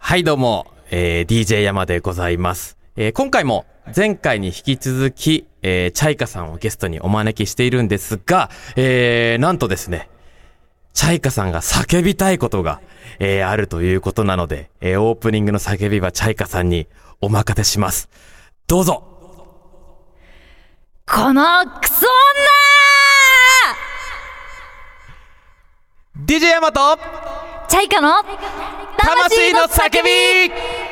はいどうも、DJ 山でございます。今回も前回に引き続き、チャイカさんをゲストにお招きしているんですが、なんとですね、チャイカさんが叫びたいことが、あるということなので、オープニングの叫びはチャイカさんにお任せします。どうぞ。 このクソ女！DJ 山とチャイカの魂の叫び！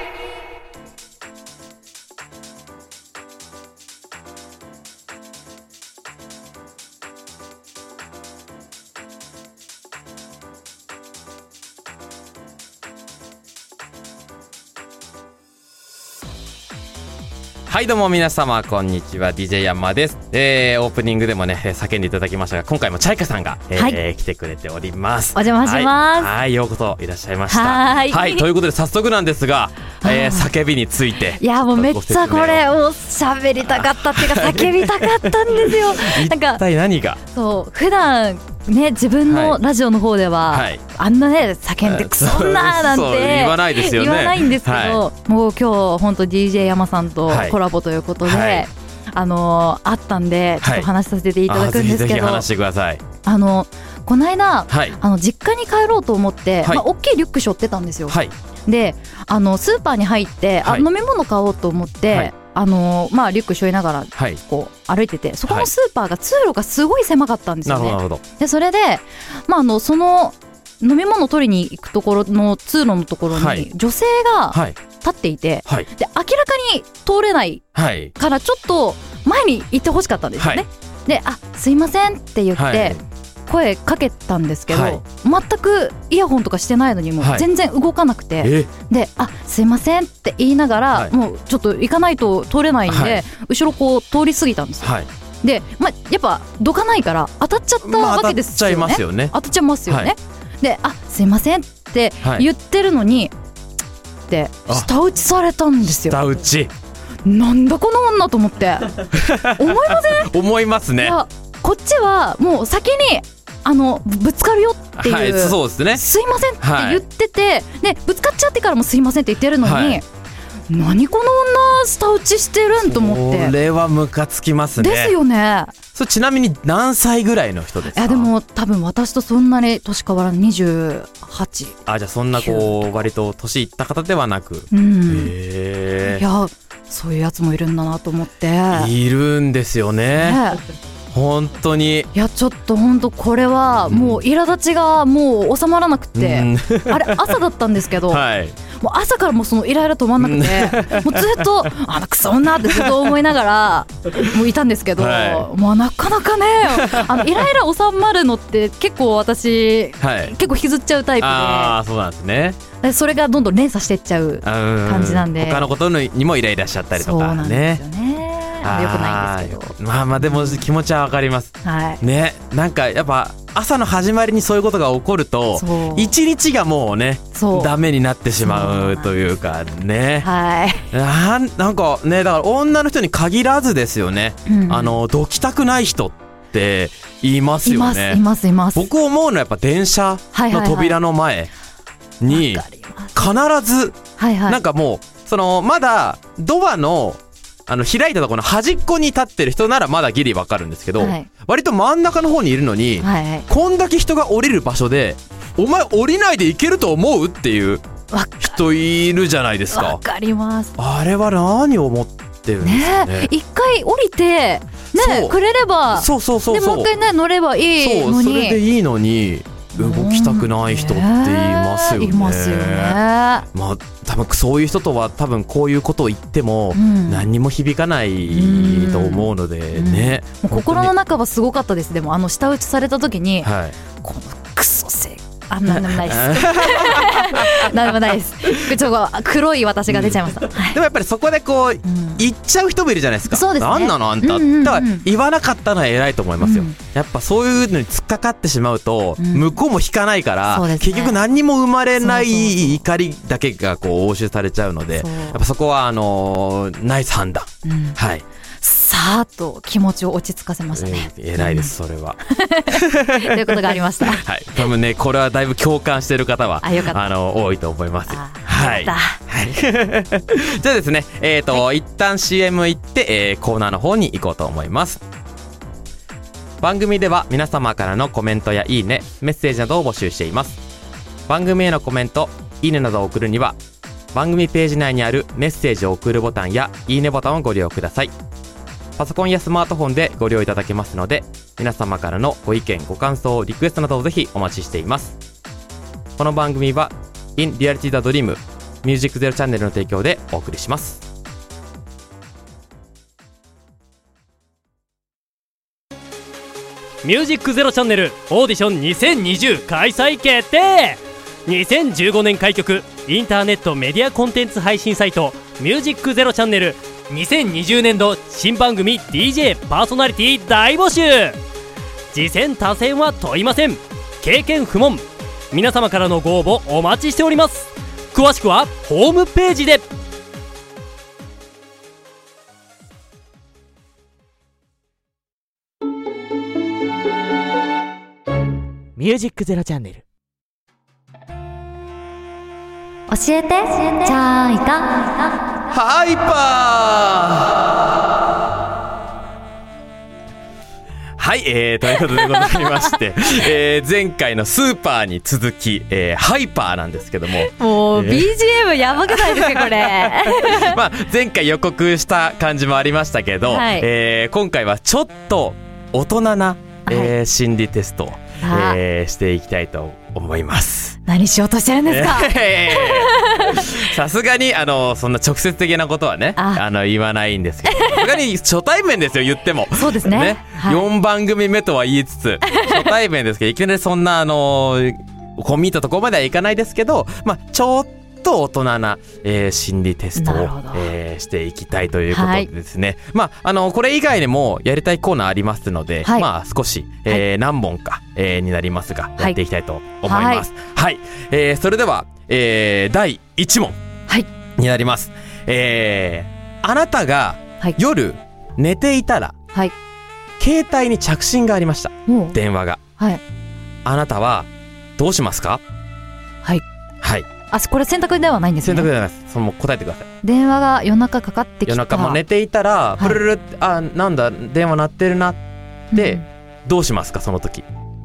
はいどうも皆様こんにちは DJ ヤンマです。オープニングでもね叫んでいただきましたが、今回もチャイカさんが、来てくれております。 お邪魔します。 はい、ようこそいらっしゃいました。はい、ということで早速なんですが、叫びについて、 いやもうめっちゃこれを喋りたかったっていうか叫びたかったんですよ。 一体何が？ そう普段ね、自分のラジオの方では、あんなね叫んでクソ女なんて言わないですよね。 言わないんですけど、もう今日本当 DJ 山さんとコラボということで、あったんでちょっと話させていただくんですけど、 ぜひ話してください。 この間、実家に帰ろうと思って、大きいリュック背負ってたんですよ。でスーパーに入って、飲み物買おうと思って、リュック背負いながらこう歩いてて、そこのスーパーが通路がすごい狭かったんですよね。 なるほど。 でそれで、その飲み物取りに行くところの通路のところに女性が立っていて、で明らかに通れないからちょっと前に行ってほしかったんですよね。で、すいませんって言って声かけたんですけど、全くイヤホンとかしてないのにも全然動かなくて、ですいませんって言いながら、もうちょっと行かないと通れないんで、後ろこう通り過ぎたんですよ。で、やっぱどかないから当たっちゃったわけですよね。当たっちゃいますよね。当たっちゃいますよね。ですいませんって言ってるのに、って舌打ちされたんですよ。 舌打ち。 なんだこの女と思って思いません？ 思いますね。 いやこっちはもう先にぶつかるよっていう、 そうですね、 すいませんって言ってて、でぶつかっちゃってからもすいませんって言ってるのに、何この女舌打ちしてるんと思って。 これはムカつきますね。 ですよね。 それちなみに何歳ぐらいの人ですか？ いやでも多分私とそんなに年変わらん28。 じゃあそんなこう割と年いった方ではなく、 いやそういうやつもいるんだなと思って。 いるんですよね。本当に。いやちょっと本当これはもう苛立ちがもう収まらなくて、あれ朝だったんですけど、もう朝からもうそのイライラ止まんなくて、もうずっとクソ女ってずっと思いながらもういたんですけど、もうなかなかねイライラ収まるのって結構私、結構引きずっちゃうタイプで。 そうなんですね。 それがどんどん連鎖していっちゃう感じなんで、 他のことにもイライラしちゃったりとかね。 そうなんですよね。良くないんですけど、 でも気持ちはわかります、ね。なんかやっぱ朝の始まりにそういうことが起こると一日がもうねダメになってしまうというかね。なんかね、だから女の人に限らずですよね、どきたくない人っていますよね。 います僕思うのはやっぱ電車の扉の前に必ずなんかもうそのまだドアの開いたところの端っこに立ってる人ならまだギリわかるんですけど、割と真ん中の方にいるのに、こんだけ人が降りる場所でお前降りないで行けると思うっていう人いるじゃないですか。 わかります。 あれは何を思ってるんですかね。 一回降りてくれれば、でもう一回ね乗ればいいのに、 それでいいのに動きたくない人っていますよね。 いますよね。 多分そういう人とは多分こういうことを言っても何にも響かないと思うのでね。 心の中はすごかったです。でも舌打ちされた時に、このクソせなんでもないですなんでもないです。ちょっと黒い私が出ちゃいました、でもやっぱりそこでこう言っちゃう人もいるじゃないですか。 そうですね。 なんなのあんた、だから言わなかったのは偉いと思いますよ、やっぱそういうのに突っかかってしまうと、向こうも引かないから、結局何にも生まれない怒りだけがこう応酬されちゃうので、やっぱそこはナイス判断、 さーっと気持ちを落ち着かせましたね。 偉いですそれはということがありました。 多分ねこれはだいぶ共感している方は多いと思いますよ。 はい、はい、じゃあですね、一旦 CM 行って、コーナーの方に行こうと思います。番組では皆様からのコメントやいいね、メッセージなどを募集しています。番組へのコメント、いいねなどを送るには番組ページ内にあるメッセージを送るボタンやいいねボタンをご利用ください。パソコンやスマートフォンでご利用いただけますので、皆様からのご意見ご感想リクエストなどをぜひお待ちしています。この番組は In Reality the Dream ミュージックゼロチャンネルの提供でお送りします。 ミュージックゼロチャンネルオーディション2020開催決定。2015年開局インターネットメディアコンテンツ配信サイトミュージックゼロチャンネル2020年度新番組 DJ パーソナリティ大募集。次戦他戦は問いません。経験不問。皆様からのご応募お待ちしております。詳しくはホームページで。 ミュージックゼロチャンネル。 教えてチャイカハイパー。はい、ということでございまして、前回のスーパーに続き、ハイパーなんですけども、 もう BGM やばくないですかこれまあ前回予告した感じもありましたけど、はい、今回はちょっと大人な、心理テストを、していきたいと思います。 何しようとしてるんですかさすがにそんな直接的なことはね言わないんですけど、さすがに初対面ですよ言っても。 そうですね、 はい、4番組目とは言いつつ初対面ですけど、いきなりそんな込み入ったところまではいかないですけど、まあちょっと大人な、心理テストを、していきたいということでですね、はい、まあこれ以外にもやりたいコーナーありますので、はい、まあ少し、何本か、になりますがやっていきたいと思います。はい、はい、それでは、第1問になります。あなたが夜寝ていたら、はい、携帯に着信がありました。電話が、はい、あなたはどうしますか？ はい、 はい、 これ選択ではないんですね。 選択ではないです。その答えてください。 電話が夜中かかってきた。 夜中も寝ていたら、プルルル、なんだ電話鳴ってるなって、どうしますかその時？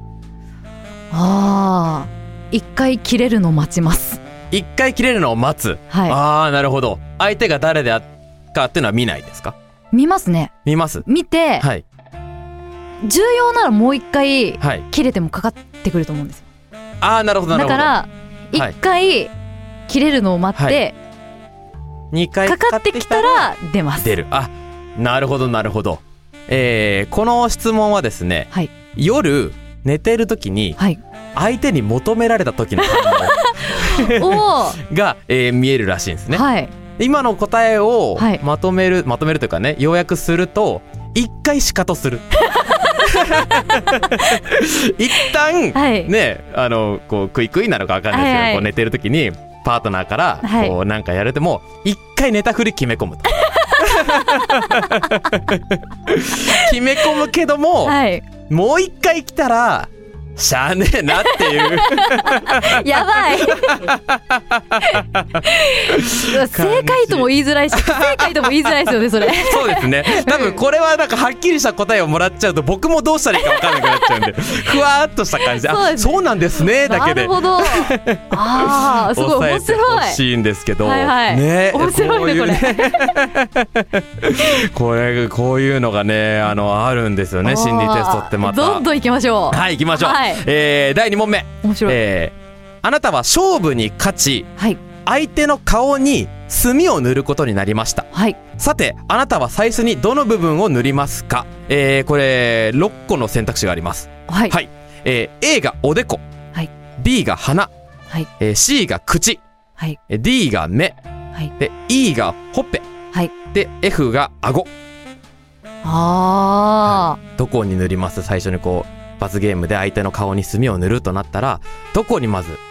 一回切れるのを待ちます。 一回切れるのを待つ。はい。なるほど。相手が誰であっかっていうのは見ないですか？見ますね。 見ます。 見て、はい、重要ならもう一回、はい、切れてもかかってくると思うんですよ。 なるほどなるほど。 だから一回切れるのを待って、 2回かかってきたら出ます。 出る。なるほどなるほど。この質問はですね、はい、夜寝てる時に相手に求められた時の反応が、見えるらしいんですね。はい、今の答えをまとめるというかね、要約すると一回シカトする一旦、はい、ねこうクイクイなのか分かんないですけど、こう寝てる時にパートナーからこうなんかやれても一回寝たふり決め込むと決め込むけども、はい、もう一回来たらしゃあねえなっていうやばい正解とも言いづらいし不正解とも言いづらいですよねそれ。 そうですね。多分これはなんかはっきりした答えをもらっちゃうと僕もどうしたらいいか分からなくなっちゃうんでふわーっとした感じでそうなんですねだけで。 なるほど。すごい面白い。 抑えてほしいんですけど、 はいはい、ね、面白いねこれこういうのがねあるんですよね。心理テストってまたどんどん行きましょう。 はい行きましょう。はい、第2問目。 面白い。 あなたは勝負に勝ち、はい、相手の顔に墨を塗ることになりました。はい、さてあなたは最初にどの部分を塗りますか？これ6個の選択肢があります。はい、はい、A がおでこ、はい、B が鼻、はい、C が口、はい、D が目、はい、で E がほっぺ、はい、で F が顎。はい、どこに塗ります？最初にこう罰ゲームで相手の顔に墨を塗るとなったらどこにまず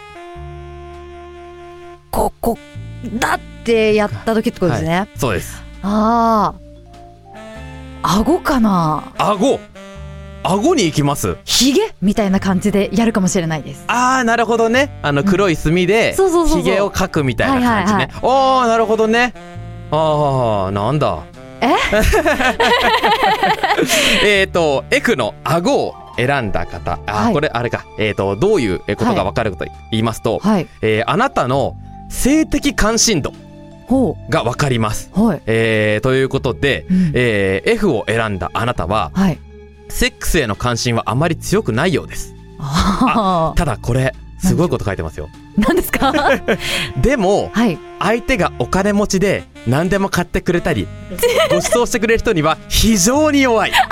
ここだってやった時ってことですね。はい、 そうです。 顎かな。 顎顎に行きます。 ヒゲみたいな感じでやるかもしれないです。 なるほどね。黒い墨でヒゲを描くみたいな感じね。なるほどね。なんだ。F の顎を選んだ方、これあれか、どういうことが分かるかと言いますと、あなたの性的関心度が分かります。ということで、F を選んだあなたは、セックスへの関心はあまり強くないようです。ただこれすごいこと書いてますよ。 何ですか？ でも、相手がお金持ちで何でも買ってくれたりご馳走してくれる人には非常に弱い。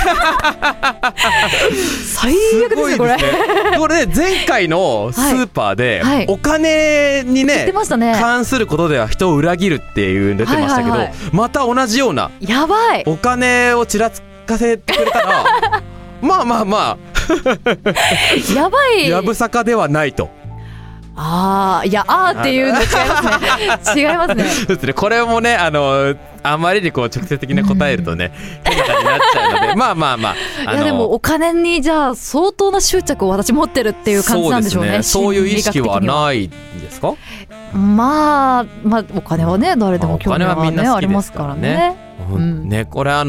最悪ですねこれ。 これね、前回のスーパーで、お金にね関することでは人を裏切るっていう出てましたけど、また同じような、 やばい、 お金をちらつかせてくれたらまあやばい、 やぶさかではないと。 いやっていうの違いますね。違いますね。 そうですね。これもね、あまりにこう直接的に答えるとね、変な感じになっちゃうので、まあ。 いやでもお金にじゃあ相当な執着を私持ってるっていう感じなんでしょうね。 そういう意識はないんですか？ まあお金はね、誰でも興味はねありますからね。 ね、これ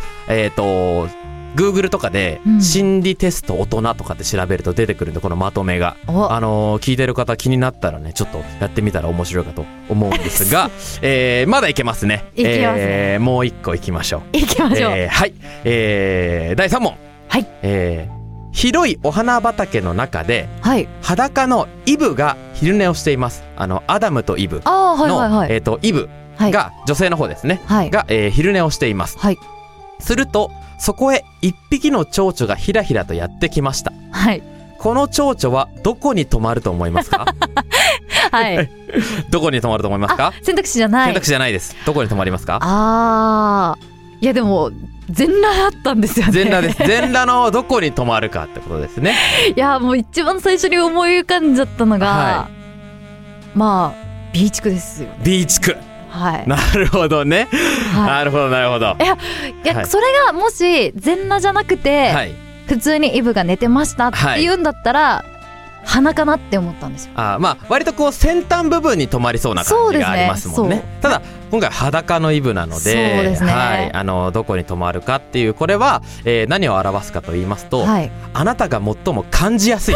Google とかで心理テスト大人とかって調べると出てくるんで、このまとめが聞いてる方気になったらね、ちょっとやってみたら面白いかと思うんですがまだいけますね。 いけますね。 もう一個いきましょう。 いきましょう。 第3問。広いお花畑の中で、裸のイブが昼寝をしています。アダムとイブの、イブが女性の方ですね、が、昼寝をしています。するとそこへ一匹の蝶々がひらひらとやってきました。この蝶々はどこに止まると思いますか？どこに止まると思いますか？ 選択肢じゃない。 選択肢じゃないです。どこに止まりますか？ いやでも全裸だったんですよね。 全裸です。全裸のどこに止まるかってことですね。 いやもう一番最初に思い浮かんじゃったのが、ビーチクですよね。 ビーチク。なるほどね。なるほど。いやそれがもし全裸じゃなくて、普通にイブが寝てましたって言うんだったら、鼻かなって思ったんですよ。 割とこう先端部分に止まりそうな感じがありますもんね。ただ今回裸のイブなので、そうですね、どこに止まるかっていう、これは、何を表すかと言いますと、あなたが最も感じやすい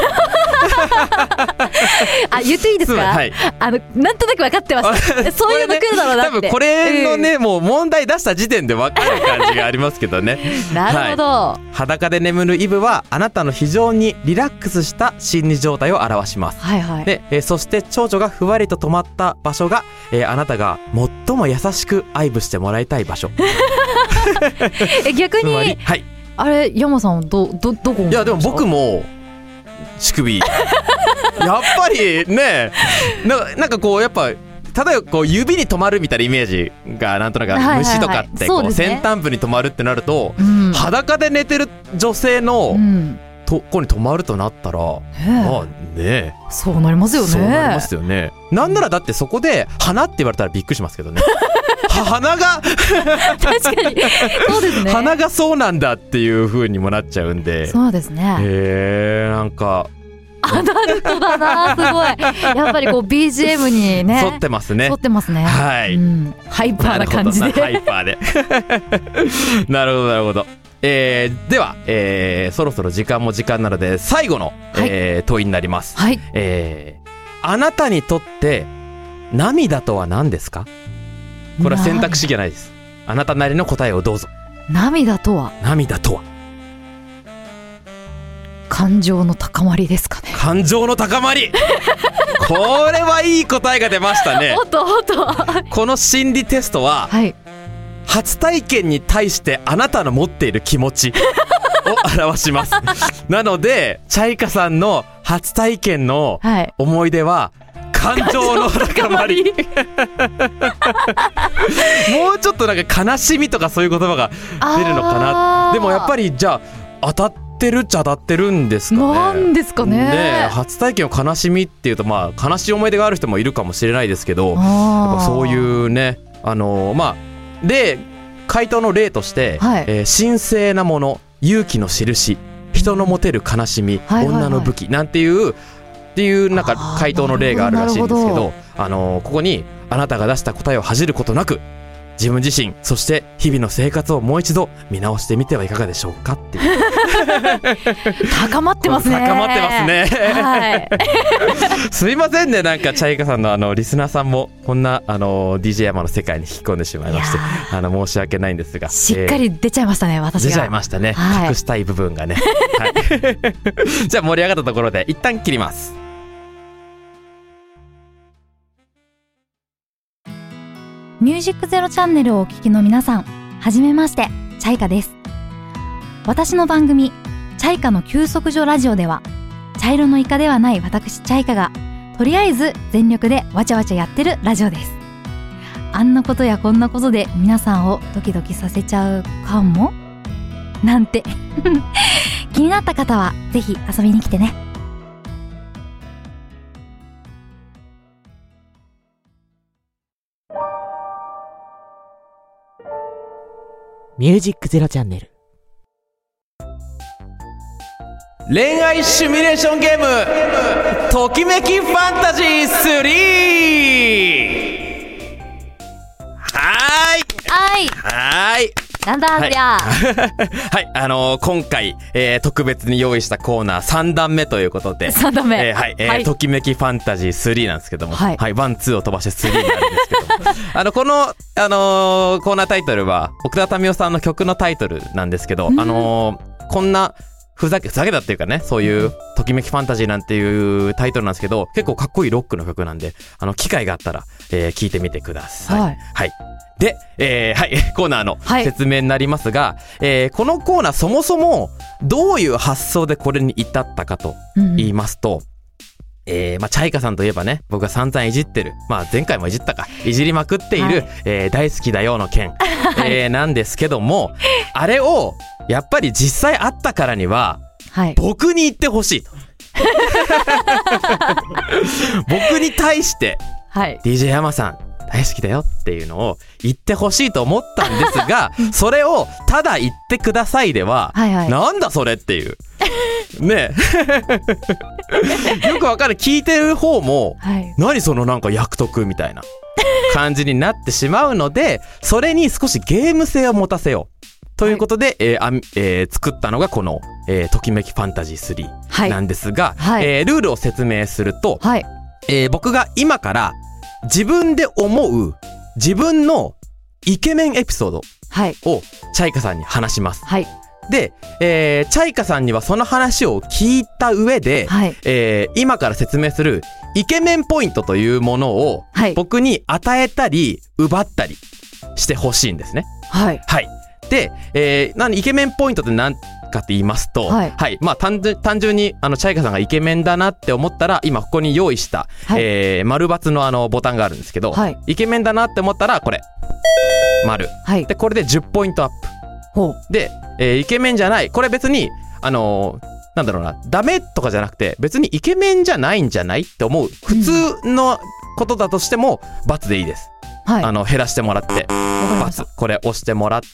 言っていいですか？なんとなく分かってます。そういうの来るだろうなって。多分これのね、もう問題出した時点で分かる感じがありますけどね。 なるほど。 裸で眠るイブはあなたの非常にリラックスした心理状態を表します。で、そして蝶々がふわりと止まった場所が、あなたが最も優しく愛撫してもらいたい場所。 逆に、あれ山さんはどこ？ いやでも僕も乳首やっぱりね、なんかこうやっぱ例えばこう指に止まるみたいなイメージがなんとなく虫とかってこう先端部に止まるってなると、裸で寝てる女性のとこに止まるとなったら、 そうなりますよね。 そうなりますよね。なんならだってそこで花って言われたらびっくりしますけどね。鼻が確かにそうですね。 鼻がそうなんだっていう風にもなっちゃうんで。 そうですね。 なんかアダルトだな、すごい。やっぱりこう BGM にね沿ってますね。 沿ってますね。ハイパーな感じで。 ハイパーで。なるほど。では、そろそろ時間も時間なので最後の、問いになります。あなたにとって涙とは何ですか？これは選択肢じゃないです。あなたなりの答えをどうぞ。 涙とは感情の高まりですかね。 感情の高まり。これはいい答えが出ましたね。この心理テストは、初体験に対してあなたの持っている気持ちを表します。なのでチャイカさんの初体験の思い出は、感情の高まり。もうちょっとなんか悲しみとかそういう言葉が出るのかな。でもやっぱりじゃあ当たってるっちゃ当たってるんですかね。 なんですかね。 初体験を悲しみっていうと、悲しい思い出がある人もいるかもしれないですけど、やっぱそういうね、回答の例として、神聖なもの、 勇気の印、人の持てる悲しみ、女の武器なんていうっていうなんか回答の例があるらしいんですけど、ここにあなたが出した答えを恥じることなく自分自身、そして日々の生活をもう一度見直してみてはいかがでしょうかっていう高まってますね。 高まってますね、はい、すいませんね、なんかチャイカさんのリスナーさんもこんなDJ 山の世界に引き込んでしまいまして、申し訳ないんですが、 しっかり出ちゃいましたね、私が出ちゃいましたね、はい、隠したい部分がね、はい、じゃあ盛り上がったところで一旦切ります。 ミュージックゼロチャンネルをお聞きの皆さん、はじめまして、チャイカです。私の番組チャイカの休息所ラジオでは、茶色のイカではない私チャイカがとりあえず全力でわちゃわちゃやってるラジオです。あんなことやこんなことで皆さんをドキドキさせちゃうかもなんて気になった方はぜひ遊びに来てね。 ミュージックゼロチャンネル、 恋愛シミュレーションゲームときめきファンタジー3。はい、 なんだそりゃ、 はい、今回、特別に用意したコーナー3段目ということで、 3段目、 ときめきファンタジー3なんですけども、はい、1、2を飛ばして3になるんですけどもこの、コーナータイトルは奥田民生さんの曲のタイトルなんですけど、こんなふざけたっていうかね、そういうときめきファンタジーなんていうタイトルなんですけど、結構かっこいいロックの曲なんで、機会があったら、聞いてみてください。はい。はい。で、コーナーの説明になりますが、このコーナーそもそもどういう発想でこれに至ったかと言いますと、チャイカさんといえばね、僕が散々いじってる、前回もいじったか、いじりまくっている、大好きだよの件、なんですけども、あれをやっぱり実際あったからには、僕に言ってほしいと僕に対して、DJ 山さん大好きだよっていうのを言ってほしいと思ったんですがそれをただ言ってくださいでは、なんだそれっていうねよくわかる、聞いてる方も、何そのなんか役得みたいな感じになってしまうので、それに少しゲーム性を持たせようということで、作ったのがこの、ときめきファンタジー3なんですが、ルールを説明すると、僕が今から自分で思う自分のイケメンエピソードをチャイカさんに話します。で、チャイカさんにはその話を聞いた上で、今から説明するイケメンポイントというものを僕に与えたり奪ったりしてほしいんですね。で、イケメンポイントって何かって言いますと、単純にチャイカさんがイケメンだなって思ったら、今ここに用意した、丸×のボタンがあるんですけど、イケメンだなって思ったらこれ丸、でこれで10ポイントアップで、イケメンじゃない、これ別になんだろうな、ダメとかじゃなくて、別にイケメンじゃないんじゃないって思う普通のことだとしても×でいいです。減らしてもらって×これ押してもらって、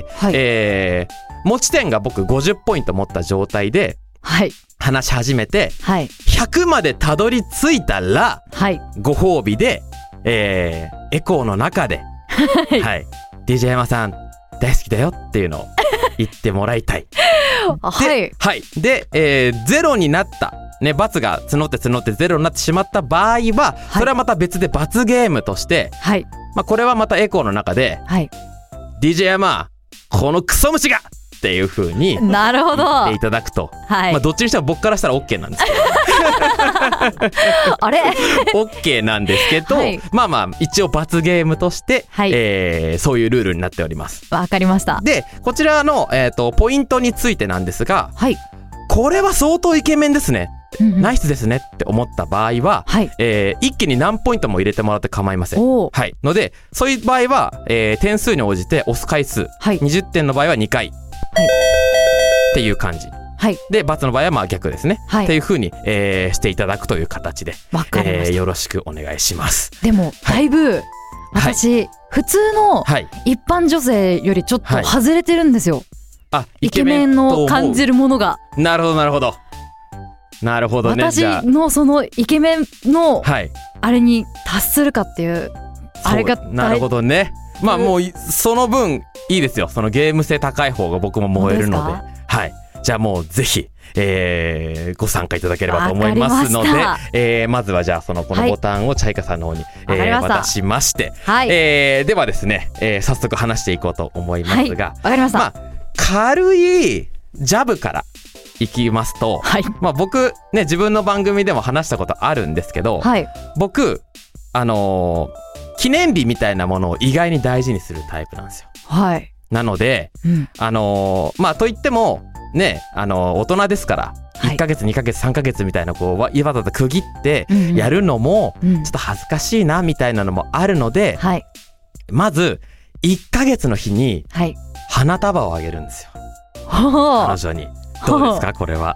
持ち点が僕50ポイント持った状態で話し始めて、100までたどり着いたら、ご褒美で、エコーの中で、DJ 山さん大好きだよっていうのを言ってもらいたい。で、ゼロになったね、罰が募ってゼロになってしまった場合は、それはまた別で罰ゲームとして、これはまたエコーの中で、DJ 山このクソ虫がっていう風に言っていただくと、どっちにしても僕からしたら OK なんですけどあれ OK なんですけど、一応罰ゲームとして、そういうルールになっております。 わかりました。 で、こちらの、ポイントについてなんですが、これは相当イケメンですね、ナイスですねって思った場合は、一気に何ポイントも入れてもらって構いません。ので、そういう場合は、点数に応じて押す回数、20点の場合は2回、っていう感じ。で、罰の場合は逆ですね。っていう風に、していただくという形で、よろしくお願いします。 でも、だいぶ、私、普通の一般女性よりちょっと外れてるんですよ。 イケメンの感じるものが。 なるほどなるほどなるほどね。 私のそのイケメンのあれに達するかっていう、あれがなるほどね。まあもうその分いいですよ。そのゲーム性高い方が僕も燃えるので、はい。じゃあもうぜひ、ご参加いただければと思いますので、まずはじゃあこのボタンをチャイカさんの方に、渡しまして、はい、ではですね、早速話していこうと思いますが、 わかりました。 まあ軽いジャブからいきますと、はい、まあ僕ね自分の番組でも話したことあるんですけど、はい、僕記念日みたいなものを意外に大事にするタイプなんですよ。はい。なので、まあといってもね大人ですから、1ヶ月2ヶ月3ヶ月みたいなわざわざ区切ってやるのもちょっと恥ずかしいなみたいなのもあるので、はい、まず1ヶ月の日に花束をあげるんですよ。彼女に。どうですかこれは。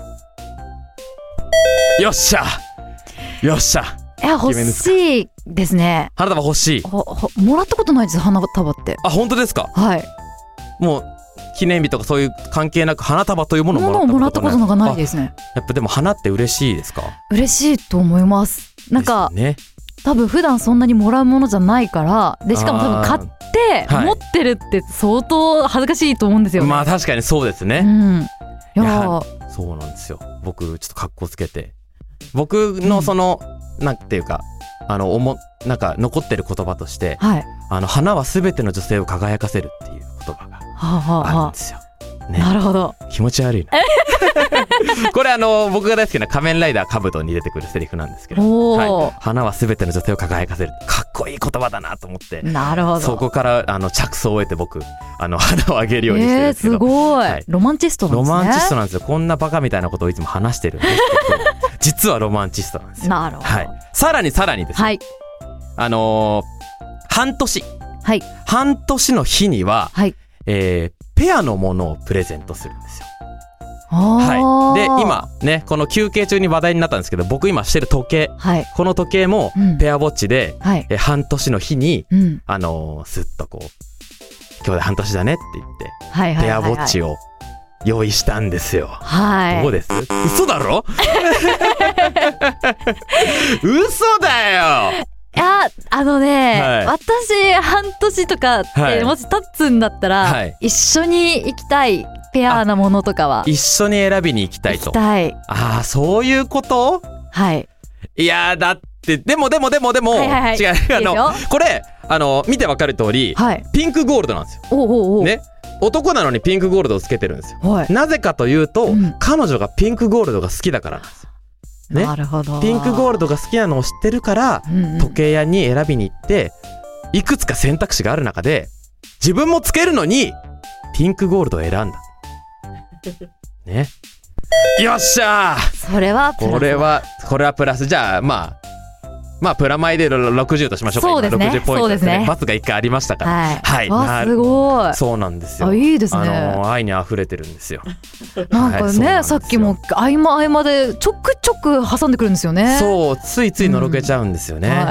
よっしゃよっしゃ。 欲しいですね。 花束欲しい。 もらったことないです花束って。 あ、本当ですか。はい。もう記念日とかそういう関係なく花束というものをもらったことがないですね。 やっぱでも花って嬉しいですか。 嬉しいと思います。なんか、ね、多分普段そんなにもらうものじゃないから、でしかも多分買って持ってるって相当恥ずかしいと思うんですよね。 まあ確かにそうですね。いやそうなんですよ。僕ちょっと格好つけて、僕のなんていうかなんか残ってる言葉として、はい、花は全ての女性を輝かせるっていう言葉があるんですよ。ね、 なるほど。 気持ち悪いな。これ僕が大好きな仮面ライダーカブトに出てくるセリフなんですけど、はい、花は全ての女性を輝かせる。かっこいい言葉だなと思って。なるほど。そこから着想を得て僕花をあげるようにしてるんですけど。 すごい、はい、ロマンチストなんですね。 ロマンチストなんですよ。こんなバカみたいなことをいつも話してるんですけど実はロマンチストなんですよ。 なるほど。はい、 さらにですね、はい、半年、はい、半年の日には、はい、ペアのものをプレゼントするんですよ。はい、で今ねこの休憩中に話題になったんですけど、僕今してる時計、はい、この時計もペアウォッチで、半年の日に、スッと今日で半年だねって言って、ペアウォッチを用意したんですよ。はい。どうです？嘘だろ？嘘だよ。 いや私半年とかってもし経つんだったら、一緒に行きたい。ペアなものとかは一緒に選びに行きたいと。ああ、そういうこと？はい。いやだってでも、違う、これ見てわかる通り、ピンクゴールドなんですよ。ね、男なのにピンクゴールドをつけてるんですよ。なぜかというと、彼女がピンクゴールドが好きだからなんですよ。ね、なるほど。ピンクゴールドが好きなのを知ってるから、時計屋に選びに行っていくつか選択肢がある中で自分もつけるのにピンクゴールドを選んだ。ね、よっしゃー。 それはプラス。 これはプラス。じゃあまあプラマイで60としましょうか。そうですね。60ポイントですね。罰が1回ありましたから。はい。 あ、すごい。 そうなんですよ。 いいですね。 愛に溢れてるんですよ。 なんかね、さっきも合間でちょくちょく挟んでくるんですよね。そう、 ついついのろけちゃうんですよね。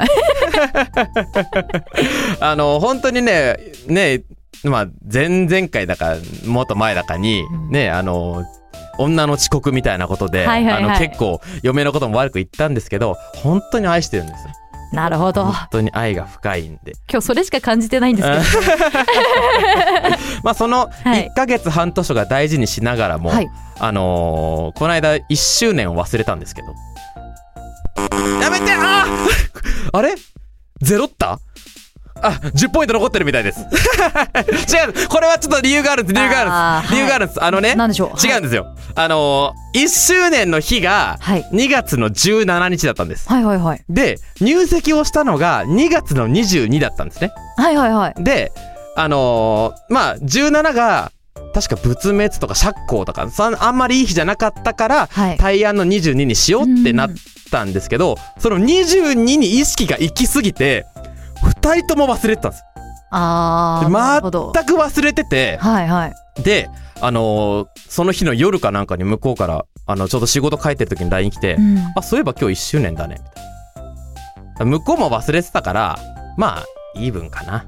本当にね、まあ前々回だかもっと前だかにね、女の遅刻みたいなことで、結構嫁のことも悪く言ったんですけど、本当に愛してるんですよ。 なるほど。 本当に愛が深いんで。 今日それしか感じてないんですけど。 まあその1ヶ月半年が大事にしながらも、この間1周年を忘れたんですけど。やめて。あれゼロった10ポイント残ってるみたいです。違う、これはちょっと理由があるんです。理由があるんです。 何でしょう。 違うんですよ。1周年の日が2月の17日だったんです。はいはいはい。で、入籍をしたのが2月の22だったんですね。はいはいはい。で、まあ17が確か仏滅とか釈光とかあんまりいい日じゃなかったから、大安の22にしようってなったんですけど、その22に意識が行き過ぎて2人とも忘れてたんです。全く忘れてて、はいはい、で、その日の夜かなんかに向こうからちょうど仕事帰ってる時に LINE 来て、そういえば今日1周年だねみたいな。向こうも忘れてたからまあイーブンかな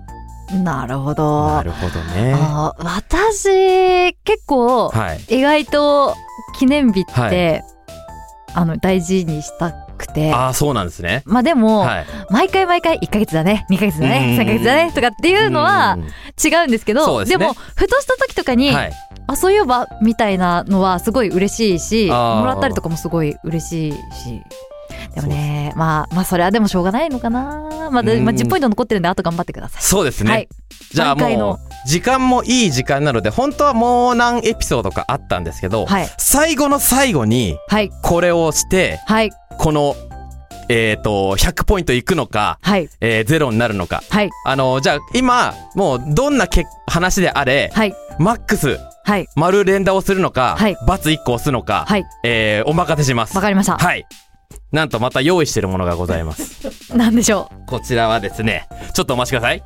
なるほど。 なるほどね。 私結構、意外と記念日って、大事にしたくて。 そうなんですね。 まあでも、毎回1ヶ月だね、2ヶ月だね、3ヶ月だねとかっていうのは違うんですけど、でもふとした時とかに、そういえばみたいなのはすごい嬉しいし、もらったりとかもすごい嬉しいし。でもね、まあそれはでもしょうがないのかな。まだ10ポイント残ってるんで、あと頑張ってください。 そうですね。じゃあもう時間もいい時間なので、本当はもう何エピソードかあったんですけど、最後の最後にこれをして、この100ポイントいくのか、ゼロになるのか、じゃあ今もうどんな話であれ、マックス丸連打をするのか、バツ1個押すのか、お任せします。 わかりました。 なんとまた用意しているものがございます。 何でしょう。こちらはですね、ちょっとお待ちください。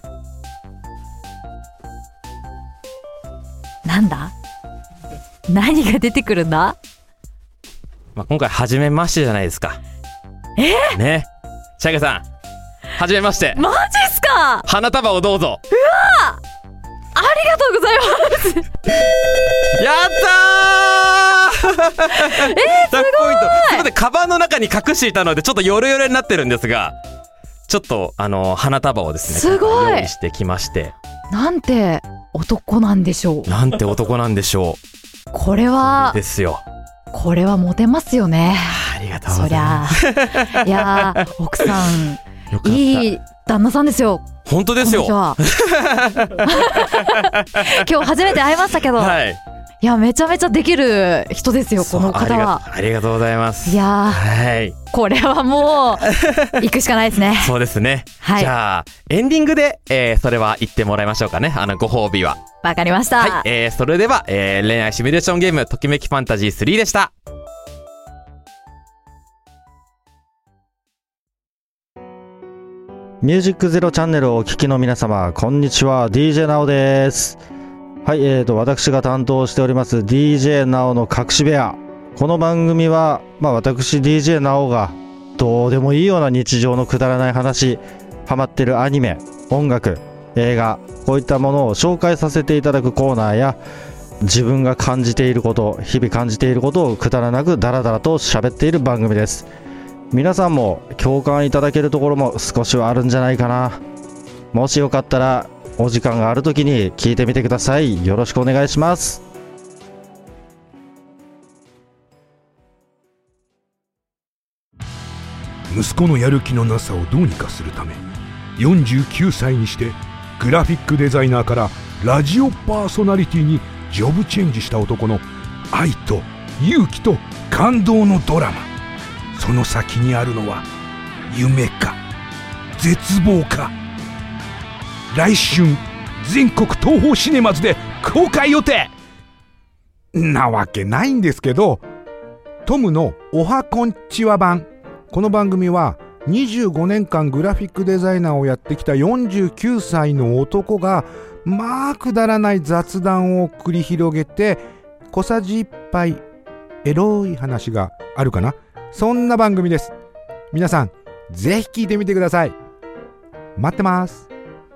なんだ？何が出てくるんだ？ 今回初めましてじゃないですか。ね、シャイカさん、初めまして。 マジっすか？ 花束をどうぞ。 うわ！ありがとうございます。 やったー。 すごい。 すみません、カバンの中に隠していたのでちょっとヨレヨレになってるんですが、ちょっと花束をですね、 すごい用意してきまして。 なんて男なんでしょう。 なんて男なんでしょう。これはですよ。 これはモテますよね。 ありがとうございます。 いや奥さんいい旦那さんですよ。 本当ですよ。 今日初めて会いましたけど、いやめちゃめちゃできる人ですよ、この方は。 ありがとうございます。 いやこれはもう行くしかないですね。 そうですね。じゃあエンディングで、それは言ってもらいましょうかね。ご褒美は。 わかりました。 それでは、恋愛シミュレーションゲームときめきファンタジー3でした。 ミュージックゼロチャンネルをお聞きの皆様、こんにちは。 DJ なおです。私が担当しております DJ なおの隠し部屋。この番組は、私 DJ なおがどうでもいいような日常のくだらない話、ハマってるアニメ、音楽、映画、こういったものを紹介させていただくコーナーや、自分が感じていること、日々感じていることをくだらなくダラダラと喋っている番組です。皆さんも共感いただけるところも少しはあるんじゃないかな。もしよかったらお時間があるときに聞いてみてください。よろしくお願いします。 息子のやる気のなさをどうにかするため、49歳にしてグラフィックデザイナーからラジオパーソナリティにジョブチェンジした男の愛と勇気と感動のドラマ。その先にあるのは夢か絶望か。来春全国東宝シネマズで公開予定なわけないんですけど、トムのおはこんちは版。この番組は25年間グラフィックデザイナーをやってきた49歳の男がくだらない雑談を繰り広げて、小さじ1杯エロい話があるかな、そんな番組です。皆さんぜひ聞いてみてください。待ってます。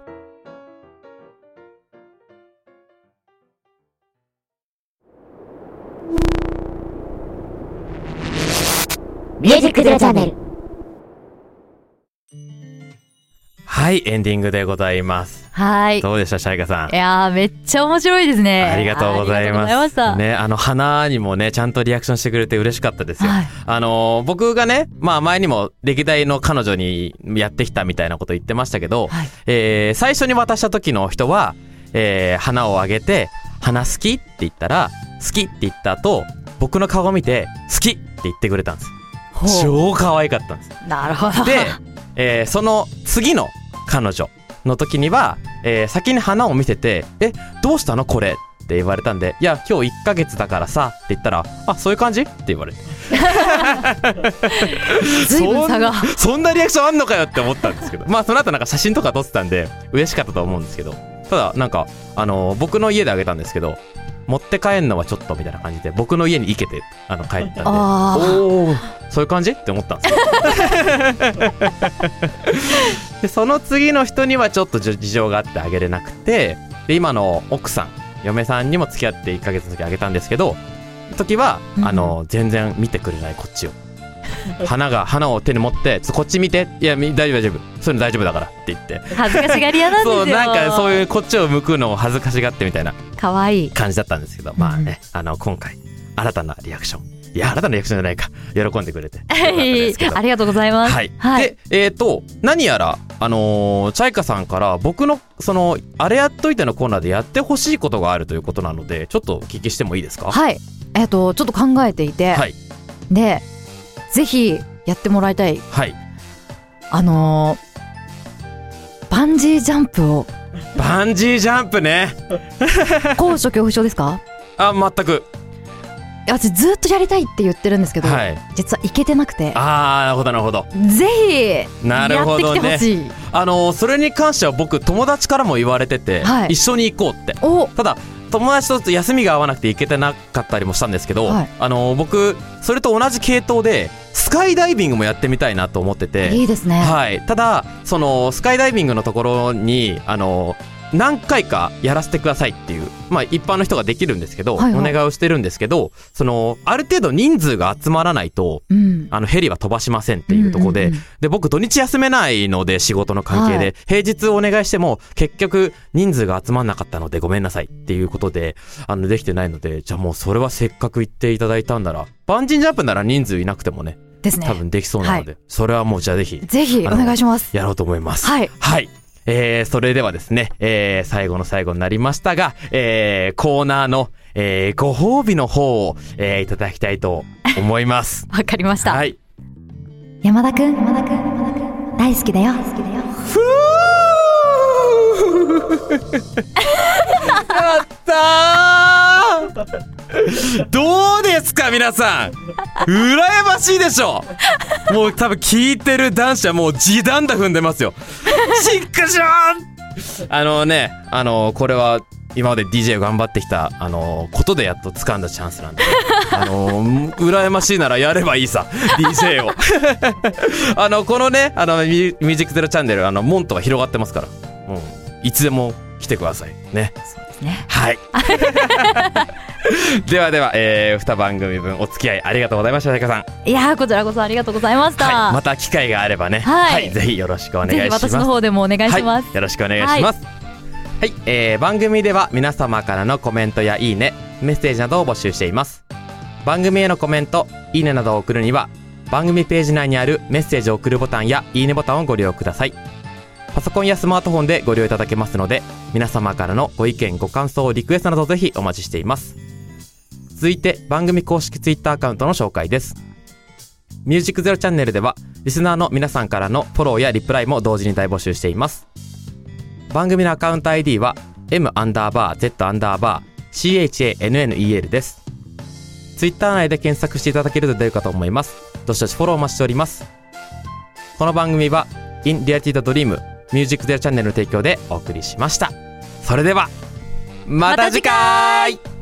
ミュージックゼロチャンネル。 はい、エンディングでございます。 はい。 どうでしたシャイカさん。 いやーめっちゃ面白いですね。 ありがとうございます。ね、花にもねちゃんとリアクションしてくれて嬉しかったですよ。僕がね、前にも歴代の彼女にやってきたみたいなこと言ってましたけど、最初に渡した時の人は、花をあげて花好きって言ったら好きって言った後、僕の顔を見て好きって言ってくれたんです。超可愛かったんです。 なるほど。 で、その次の彼女の時には、先に花を見せて、どうしたのこれって言われたんで、いや今日1ヶ月だからさって言ったら、そういう感じって言われて随分差がそんなリアクションあんのかよって思ったんですけど、その後なんか写真とか撮ってたんで嬉しかったと思うんですけど、ただなんか僕の家であげたんですけど、 持って帰んのはちょっとみたいな感じで僕の家に行けて帰ったんで、おおそういう感じって思ったんですよでその次の人にはちょっと事情があってあげれなくて、で今の奥さん嫁さんにも付き合って1ヶ月の時あげたんですけど、時は全然見てくれないこっちを花を手に持ってこっち見て、いや大丈夫そういうの大丈夫だからって言って恥ずかしがり屋なんですよそうなんかそういうこっちを向くのを恥ずかしがってみたいな可愛い感じだったんですけど、まあね今回新たなリアクション、いや新たなリアクションじゃないか、喜んでくれてありがとうございます。 はい、はい、で何やらチャイカさんから僕のあれやっといてのコーナーでやってほしいことがあるということなので、ちょっとお聞きしてもいいですか？ はい、ちょっと考えていて、はい、でぜひやってもらいたい、 はい、 バンジージャンプを。 バンジージャンプね高所恐怖症ですか？ 全く。 私ずっとやりたいって言ってるんですけど、はい、実は行けてなくて。 なるほどなるほど。 ぜひやってきてほしい、 ね、それに関しては僕友達からも言われてて、はい、一緒に行こうって。ただ友達と休みが合わなくて行けてなかったりもしたんですけど、はい、僕それと同じ系統でスカイダイビングもやってみたいなと思ってて。 いいですね。 はい、ただスカイダイビングのところに何回かやらせてくださいっていう、一般の人ができるんですけど、はいはい、お願いをしてるんですけど、ある程度人数が集まらないと、ヘリは飛ばしませんっていうところで、で僕土日休めないので仕事の関係で、はい、平日お願いしても結局人数が集まんなかったのでごめんなさいっていうことでできてないので、じゃあもうそれはせっかく言っていただいたんなら、バンジージャンプなら人数いなくてもね、 ですね、 多分できそうなので、はい、それはもうじゃあぜひお願いします。 やろうと思います。 はい、 はい。それではですね、最後の最後になりましたが、コーナーの、ご褒美の方を、いただきたいと思います。 わかりました。 はい。 山田くん大好きだよ。 ふーやったーどうですか皆さん、羨ましいでしょ。もう多分聞いてる男子はもう地団打踏んでますよ。しっかしょこれは今まで DJ を頑張ってきたことでやっと掴んだチャンスなんで、羨ましいならやればいいさ DJ をこのねミュージックゼロチャンネル門戸は広がってますから、いつでも来てくださいね。 そうですね。 はいでは、2番組分お付き合いありがとうございました。さん、 いやこちらこそありがとうございました、 はい、また機会があればね、はい、ぜひよろしくお願いします。 ぜひ私の方でもお願いします、 はい、よろしくお願いします。はい、番組では皆様からのコメントやいいね、メッセージなどを募集しています。番組へのコメント、いいねなどを送るには番組ページ内にあるメッセージを送るボタンやいいねボタンをご利用ください。パソコンやスマートフォンでご利用いただけますので、皆様からのご意見ご感想リクエストなどぜひお待ちしています。続いて番組公式ツイッターアカウントの紹介です。ミュージックゼロチャンネルではリスナーの皆さんからのフォローやリプライも同時に大募集しています。番組のアカウント ID は M_Z_CHANNEL です。ツイッター内で検索していただけると出るかと思います。どしどしフォローお待ちしております。この番組は In Reality the Dream ミュージックゼロチャンネルの提供でお送りしました。それではまた次回。